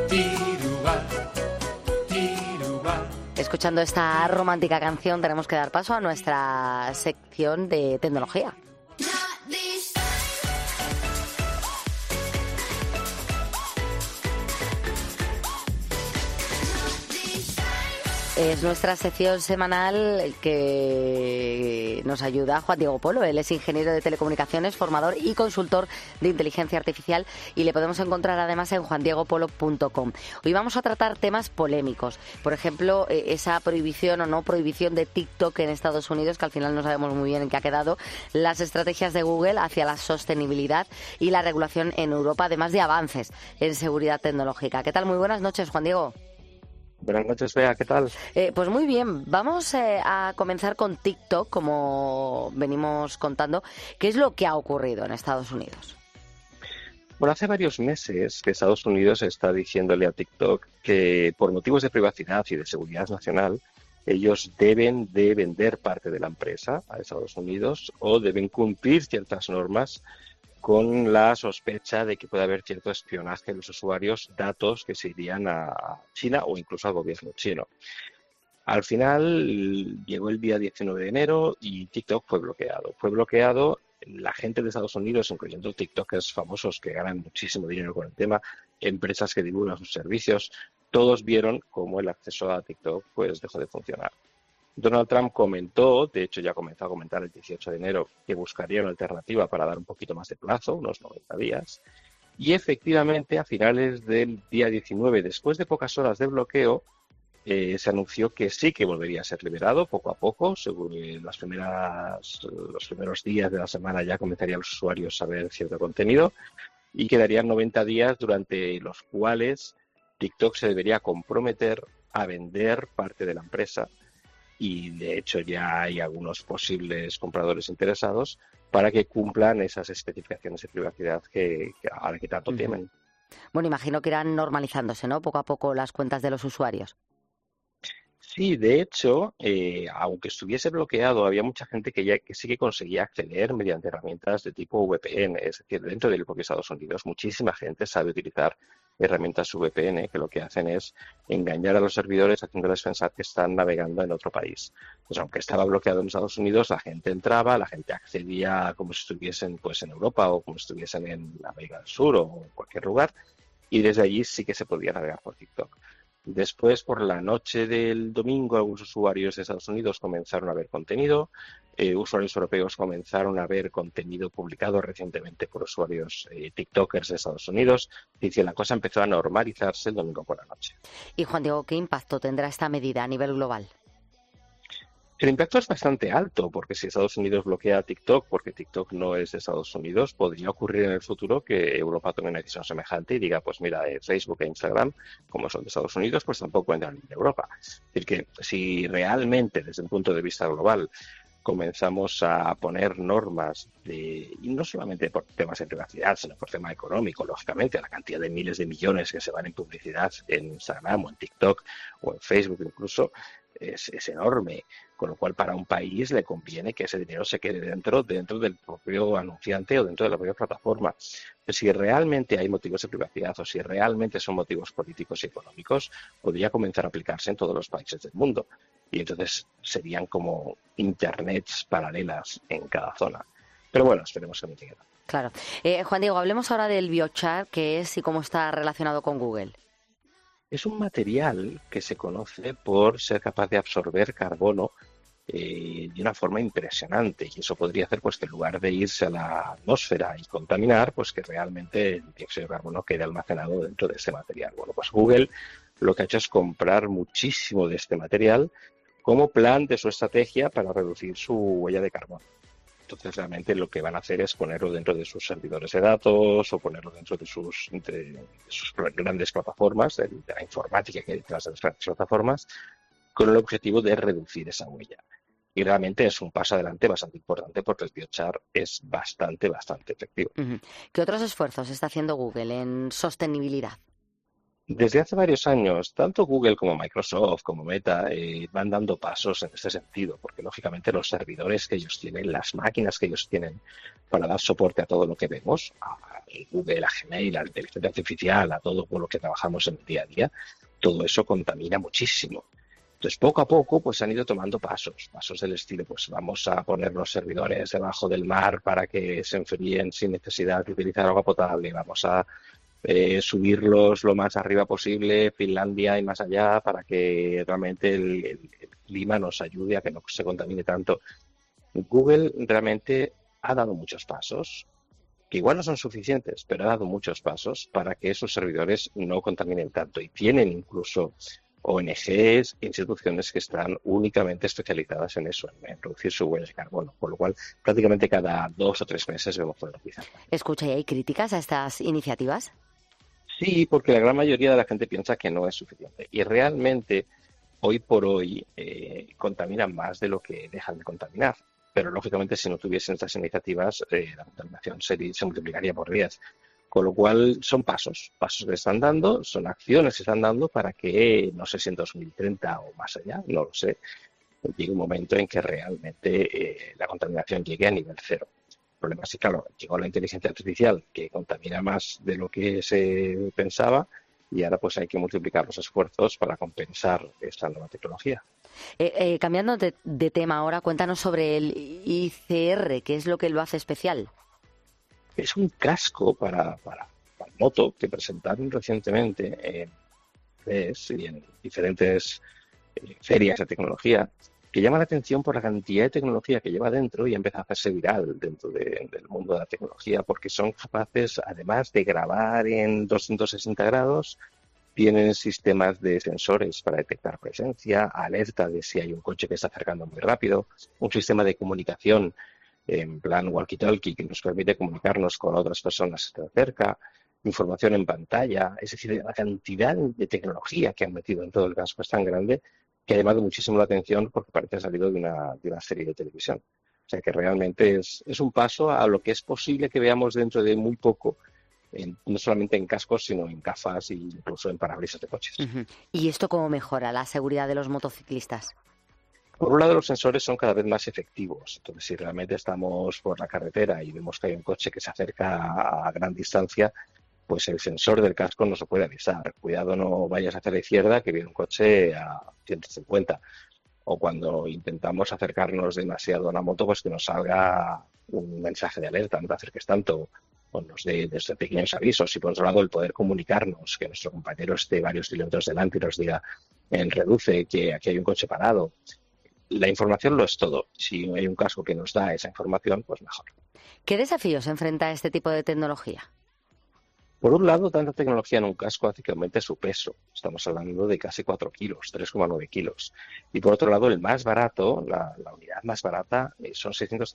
Escuchando esta romántica canción tenemos que dar paso a nuestra sección de tecnología. Es nuestra sección semanal que nos ayuda Juan Diego Polo. Él es ingeniero de telecomunicaciones, formador y consultor de inteligencia artificial y le podemos encontrar además en juandiegopolo.com. Hoy vamos a tratar temas polémicos. Por ejemplo, esa prohibición o no prohibición de TikTok en Estados Unidos, que al final no sabemos muy bien en qué ha quedado, las estrategias de Google hacia la sostenibilidad y la regulación en Europa, además de avances en seguridad tecnológica. ¿Qué tal? Muy buenas noches, Juan Diego. Buenas noches, Bea, ¿qué tal? Pues muy bien, vamos a comenzar con TikTok, como venimos contando. ¿Qué es lo que ha ocurrido en Estados Unidos? Bueno, hace varios meses que Estados Unidos está diciéndole a TikTok que por motivos de privacidad y de seguridad nacional, ellos deben de vender parte de la empresa a Estados Unidos o deben cumplir ciertas normas con la sospecha de que puede haber cierto espionaje de los usuarios, datos que se irían a China o incluso al gobierno chino. Al final llegó el día 19 de enero y TikTok fue bloqueado. Fue bloqueado, la gente de Estados Unidos, incluyendo TikTokers famosos que ganan muchísimo dinero con el tema, empresas que divulgan sus servicios, todos vieron cómo el acceso a TikTok pues dejó de funcionar. Donald Trump comentó, de hecho ya comenzó a comentar el 18 de enero, que buscaría una alternativa para dar un poquito más de plazo, unos 90 días. Y efectivamente, a finales del día 19, después de pocas horas de bloqueo, se anunció que sí que volvería a ser liberado poco a poco. Según los primeros días de la semana ya comenzarían los usuarios a ver cierto contenido y quedarían 90 días durante los cuales TikTok se debería comprometer a vender parte de la empresa. Y de hecho ya hay algunos posibles compradores interesados para que cumplan esas especificaciones de privacidad que ahora que tanto temen. Bueno, imagino que irán normalizándose, ¿no? Poco a poco las cuentas de los usuarios. Sí, de hecho, aunque estuviese bloqueado, había mucha gente que sí que conseguía acceder mediante herramientas de tipo VPN, es decir, dentro del propio Estados Unidos, muchísima gente sabe utilizar herramientas VPN que lo que hacen es engañar a los servidores haciéndoles pensar que están navegando en otro país. Pues aunque estaba bloqueado en Estados Unidos, la gente entraba, la gente accedía como si estuviesen pues en Europa o como si estuviesen en América del Sur o en cualquier lugar, y desde allí sí que se podía navegar por TikTok. Después, por la noche del domingo, algunos usuarios de Estados Unidos comenzaron a ver contenido. Usuarios europeos comenzaron a ver contenido publicado recientemente por usuarios TikTokers de Estados Unidos. Y la cosa empezó a normalizarse el domingo por la noche. Y Juan Diego, ¿qué impacto tendrá esta medida a nivel global? El impacto es bastante alto, porque si Estados Unidos bloquea a TikTok, porque TikTok no es de Estados Unidos, podría ocurrir en el futuro que Europa tome una decisión semejante y diga, pues mira, Facebook e Instagram, como son de Estados Unidos, pues tampoco entran en Europa. Es decir, que si realmente, desde un punto de vista global, comenzamos a poner normas, y no solamente por temas de privacidad, sino por tema económico, lógicamente, la cantidad de miles de millones que se van en publicidad en Instagram o en TikTok o en Facebook incluso, es enorme, con lo cual para un país le conviene que ese dinero se quede dentro del propio anunciante o dentro de la propia plataforma. Pero si realmente hay motivos de privacidad o si realmente son motivos políticos y económicos, podría comenzar a aplicarse en todos los países del mundo. Y entonces serían como internets paralelas en cada zona. Pero bueno, esperemos que no llegue. Claro. Juan Diego, hablemos ahora del biochar, qué es y cómo está relacionado con Google. Es un material que se conoce por ser capaz de absorber carbono de una forma impresionante, y eso podría hacer pues que en lugar de irse a la atmósfera y contaminar, pues que realmente el dióxido de carbono quede almacenado dentro de ese material. Bueno, pues Google lo que ha hecho es comprar muchísimo de este material como plan de su estrategia para reducir su huella de carbono. Entonces, realmente lo que van a hacer es ponerlo dentro de sus servidores de datos o ponerlo dentro de sus grandes plataformas, de la informática que hay detrás de las grandes plataformas, con el objetivo de reducir esa huella. Y realmente es un paso adelante bastante importante porque el biochar es bastante efectivo. ¿Qué otros esfuerzos está haciendo Google en sostenibilidad? Desde hace varios años, tanto Google como Microsoft, como Meta, van dando pasos en este sentido, porque lógicamente los servidores que ellos tienen, las máquinas que ellos tienen para dar soporte a todo lo que vemos, a Google, a Gmail, a la inteligencia artificial, a todo con lo que trabajamos en el día a día, todo eso contamina muchísimo. Entonces, poco a poco, pues han ido tomando pasos del estilo, pues vamos a poner los servidores debajo del mar para que se enfríen sin necesidad de utilizar agua potable, vamos a subirlos lo más arriba posible, Finlandia y más allá, para que realmente el clima nos ayude a que no se contamine tanto. Google realmente ha dado muchos pasos, que igual no son suficientes, pero ha dado muchos pasos para que esos servidores no contaminen tanto. Y tienen incluso ONGs, instituciones que están únicamente especializadas en eso, en reducir su huella de carbono, por lo cual prácticamente cada 2 o 3 meses vemos poder utilizarla. Escucha, ¿y hay críticas a estas iniciativas? Sí, porque la gran mayoría de la gente piensa que no es suficiente. Y realmente, hoy por hoy, contaminan más de lo que dejan de contaminar. Pero lógicamente, si no tuviesen estas iniciativas, la contaminación se multiplicaría por 10. Con lo cual, son pasos que están dando, son acciones que están dando para que, no sé si en 2030 o más allá, no lo sé, llegue un momento en que realmente la contaminación llegue a nivel cero. El problema es que, claro, llegó la inteligencia artificial que contamina más de lo que se pensaba y ahora pues hay que multiplicar los esfuerzos para compensar esta nueva tecnología. Cambiando de tema ahora, cuéntanos sobre el ICR, ¿qué es lo que lo hace especial? Es un casco para moto que presentaron recientemente en CES y en diferentes ferias de tecnología, que llama la atención por la cantidad de tecnología que lleva dentro y empieza a hacerse viral dentro del mundo de la tecnología, porque son capaces, además de grabar en 260 grados, tienen sistemas de sensores para detectar presencia, alerta de si hay un coche que está acercando muy rápido, un sistema de comunicación en plan walkie-talkie que nos permite comunicarnos con otras personas que están cerca, información en pantalla, es decir, la cantidad de tecnología que han metido en todo el casco es tan grande que ha llamado muchísimo la atención porque parece salido de una serie de televisión. O sea que realmente es un paso a lo que es posible que veamos dentro de muy poco, no solamente en cascos, sino en gafas e incluso en parabrisas de coches. Uh-huh. ¿Y esto cómo mejora la seguridad de los motociclistas? Por un lado, los sensores son cada vez más efectivos. Entonces, si realmente estamos por la carretera y vemos que hay un coche que se acerca a gran distancia, pues el sensor del casco nos lo puede avisar. Cuidado, no vayas hacia la izquierda, que viene un coche a 150. O cuando intentamos acercarnos demasiado a una moto, pues que nos salga un mensaje de alerta, no te acerques tanto, o nos dé desde pequeños avisos. Y por otro lado, el poder comunicarnos, que nuestro compañero esté varios kilómetros delante y nos diga, reduce, que aquí hay un coche parado. La información lo es todo. Si hay un casco que nos da esa información, pues mejor. ¿Qué desafíos enfrenta este tipo de tecnología? Por un lado, tanta tecnología en un casco hace que aumente su peso. Estamos hablando de casi 4 kilos, 3,9 kilos. Y por otro lado, el más barato, la unidad más barata, son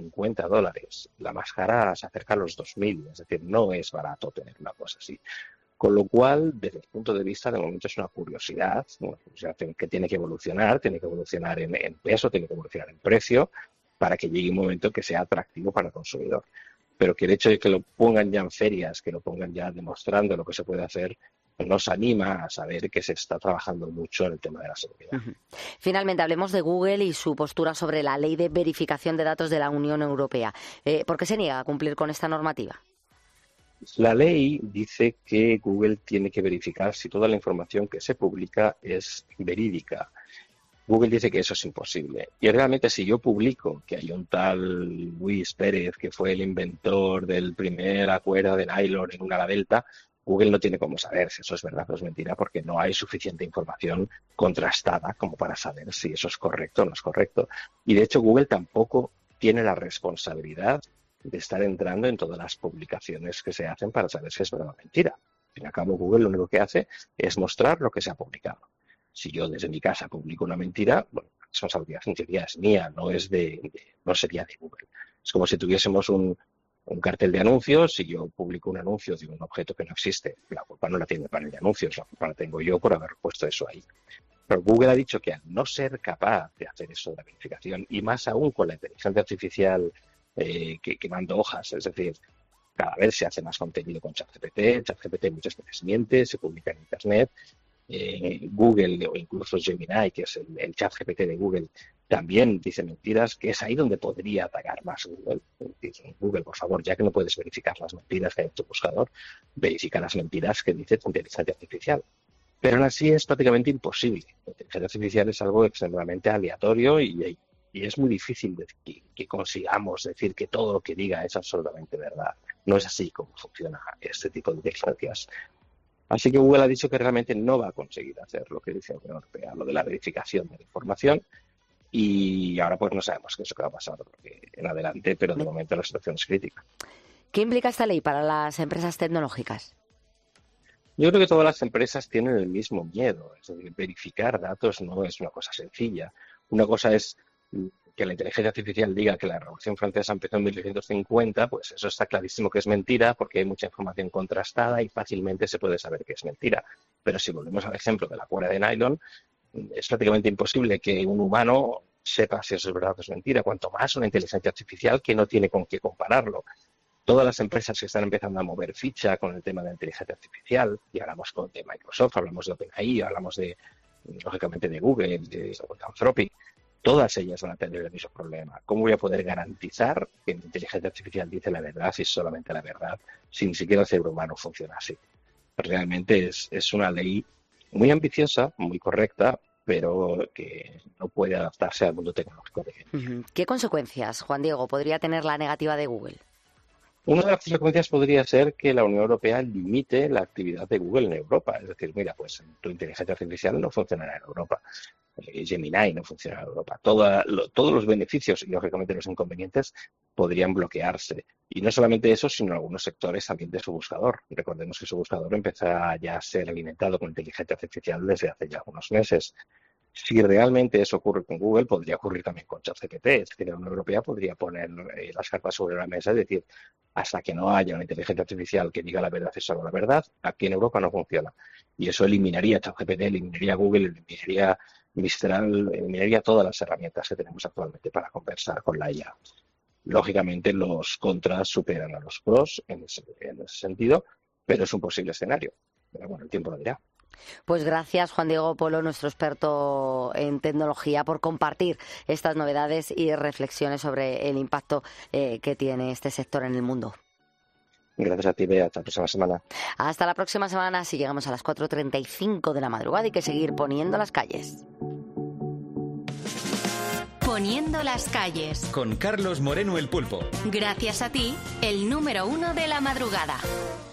$650. La más cara se acerca a los 2.000. Es decir, no es barato tener una cosa así. Con lo cual, desde el punto de vista, de momento es una curiosidad que tiene que evolucionar en peso, tiene que evolucionar en precio, para que llegue un momento que sea atractivo para el consumidor. Pero que el hecho de que lo pongan ya en ferias, que lo pongan ya demostrando lo que se puede hacer, nos anima a saber que se está trabajando mucho en el tema de la seguridad. Uh-huh. Finalmente, hablemos de Google y su postura sobre la ley de verificación de datos de la Unión Europea. ¿Por qué se niega a cumplir con esta normativa? La ley dice que Google tiene que verificar si toda la información que se publica es verídica. Google dice que eso es imposible. Y realmente si yo publico que hay un tal Luis Pérez que fue el inventor del primer cuerda de nylon en una ala delta, Google no tiene cómo saber si eso es verdad o es mentira porque no hay suficiente información contrastada como para saber si eso es correcto o no es correcto. Y de hecho Google tampoco tiene la responsabilidad de estar entrando en todas las publicaciones que se hacen para saber si es verdad o mentira. Al fin y al cabo, Google lo único que hace es mostrar lo que se ha publicado. Si yo desde mi casa publico una mentira, bueno, la responsabilidad en teoría es mía, no sería de Google. Es como si tuviésemos un cartel de anuncios, si yo publico un anuncio de un objeto que no existe, la culpa no la tiene el panel de anuncios, la culpa la tengo yo por haber puesto eso ahí. Pero Google ha dicho que al no ser capaz de hacer eso de la verificación, y más aún con la inteligencia artificial quemando hojas, es decir, Cada vez se hace más contenido con ChatGPT. ChatGPT muchas veces miente, se publica en Internet. Google o incluso Gemini, que es el ChatGPT de Google, también dice mentiras, que es ahí donde podría atacar más Google. Dice, Google, por favor, ya que no puedes verificar las mentiras que hay en tu buscador, verifica las mentiras que dice tu inteligencia artificial. Pero aún así es prácticamente imposible. La inteligencia artificial es algo extremadamente aleatorio y es muy difícil que consigamos decir que todo lo que diga es absolutamente verdad. No es así como funciona este tipo de inteligencias. Así que Google ha dicho que realmente no va a conseguir hacer lo que dice la Unión Europea, lo de la verificación de la información, y ahora pues no sabemos qué es lo que va a pasar en adelante, pero de momento la situación es crítica. ¿Qué implica esta ley para las empresas tecnológicas? Yo creo que todas las empresas tienen el mismo miedo, es decir, verificar datos no es una cosa sencilla. Una cosa es que la inteligencia artificial diga que la Revolución Francesa empezó en 1850, pues eso está clarísimo que es mentira porque hay mucha información contrastada y fácilmente se puede saber que es mentira. Pero si volvemos al ejemplo de la cuerda de nylon, es prácticamente imposible que un humano sepa si eso es verdad o es mentira, cuanto más una inteligencia artificial que no tiene con qué compararlo. Todas las empresas que están empezando a mover ficha con el tema de la inteligencia artificial, y hablamos de Microsoft, hablamos de OpenAI, hablamos lógicamente de Google, de Anthropic, todas ellas van a tener el mismo problema. ¿Cómo voy a poder garantizar que la inteligencia artificial dice la verdad si es solamente la verdad, si ni siquiera el cerebro humano funciona así? Realmente es una ley muy ambiciosa, muy correcta, pero que no puede adaptarse al mundo tecnológico de hoy. ¿Qué consecuencias, Juan Diego, podría tener la negativa de Google? Una de las consecuencias podría ser que la Unión Europea limite la actividad de Google en Europa. Es decir, mira, pues tu inteligencia artificial no funcionará en Europa. Gemini no funciona en Europa. Todos los beneficios y, lógicamente, los inconvenientes podrían bloquearse. Y no solamente eso, sino algunos sectores también de su buscador. Recordemos que su buscador empieza ya a ser alimentado con inteligencia artificial desde hace ya algunos meses. Si realmente eso ocurre con Google, podría ocurrir también con ChatGPT. Es decir, la Unión Europea podría poner las cartas sobre la mesa y decir, hasta que no haya una inteligencia artificial que diga la verdad y solo la verdad, aquí en Europa no funciona. Y eso eliminaría ChatGPT, eliminaría Google, eliminaría Mistral, eliminaría todas las herramientas que tenemos actualmente para conversar con la IA. Lógicamente, los contras superan a los pros en ese sentido, pero es un posible escenario. Pero bueno, el tiempo lo dirá. Pues gracias, Juan Diego Polo, nuestro experto en tecnología, por compartir estas novedades y reflexiones sobre el impacto que tiene este sector en el mundo. Gracias a ti, Bea. Hasta la próxima semana. Hasta la próxima semana, si llegamos a las 4:35 de la madrugada, hay que seguir poniendo las calles. Poniendo las calles. Con Carlos Moreno el Pulpo. Gracias a ti, el número 1 de la madrugada.